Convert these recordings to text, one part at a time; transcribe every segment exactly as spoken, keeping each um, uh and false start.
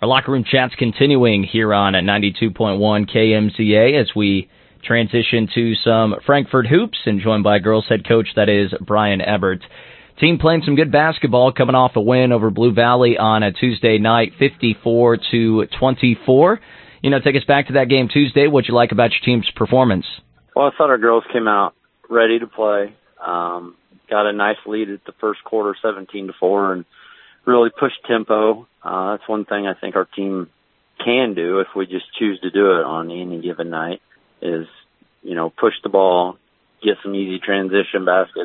Our locker room chat's continuing here on at ninety-two point one K M Z A as we transition to some Frankfort hoops and joined by girls head coach, that is Brian Ebert. Team playing some good basketball, coming off a win over Blue Valley on a Tuesday night, fifty-four to twenty-four. You know, take us back to that game Tuesday. What'd you like about your team's performance? Well, I thought our girls came out ready to play. Um, got a nice lead at the first quarter, seventeen to four, and really pushed tempo. Uh, that's one thing I think our team can do if we just choose to do it on any given night is, you know, push the ball, get some easy transition baskets.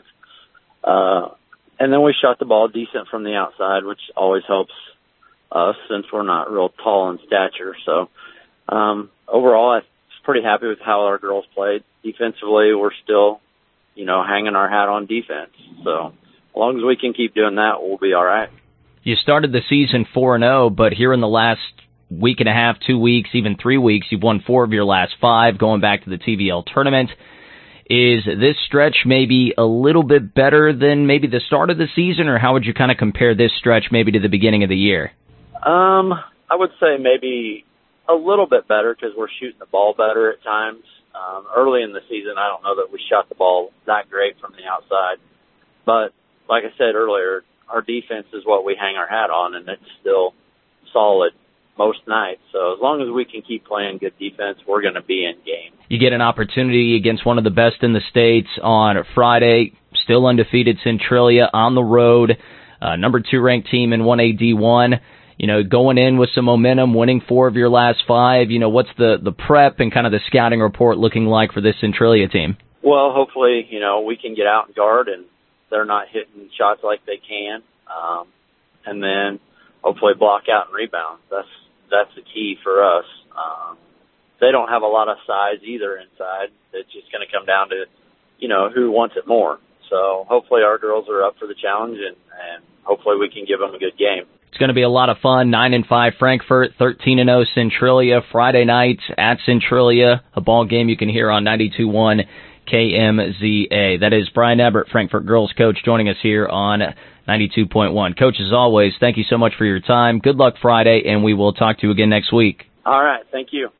Uh, and then we shot the ball decent from the outside, which always helps us since we're not real tall in stature. So, um, overall, I was pretty happy with how our girls played. Defensively, we're still, you know, hanging our hat on defense. So as long as we can keep doing that, we'll be all right. You started the season four and oh, but here in the last week and a half, two weeks, even three weeks, you've won four of your last five, going back to the T V L tournament. Is this stretch maybe a little bit better than maybe the start of the season, or how would you kind of compare this stretch maybe to the beginning of the year? Um, I would say maybe a little bit better because we're shooting the ball better at times. Um, early in the season, I don't know that we shot the ball that great from the outside. But like I said earlier, our defense is what we hang our hat on, and it's still solid most nights. So as long as we can keep playing good defense, we're going to be in game. You get an opportunity against one of the best in the States on Friday, still undefeated Centralia on the road, uh, number two ranked team in one A D one. You know, going in with some momentum, winning four of your last five, you know, what's the, the prep and kind of the scouting report looking like for this Centralia team? Well, hopefully, you know, we can get out and guard and they're not hitting shots like they can. Um, and then hopefully block out and rebound. That's, that's the key for us. Um, they don't have a lot of size either inside. It's just going to come down to, you know, who wants it more. So hopefully our girls are up for the challenge and, and hopefully we can give them a good game. It's going to be a lot of fun. nine and five Frankfort, thirteen and oh Centralia, Friday night at Centralia, a ball game you can hear on ninety-two point one K M Z A. That is Brian Ebert, Frankfort girls coach, joining us here on ninety-two point one. Coach, as always, thank you so much for your time. Good luck Friday, and we will talk to you again next week. All right. Thank you.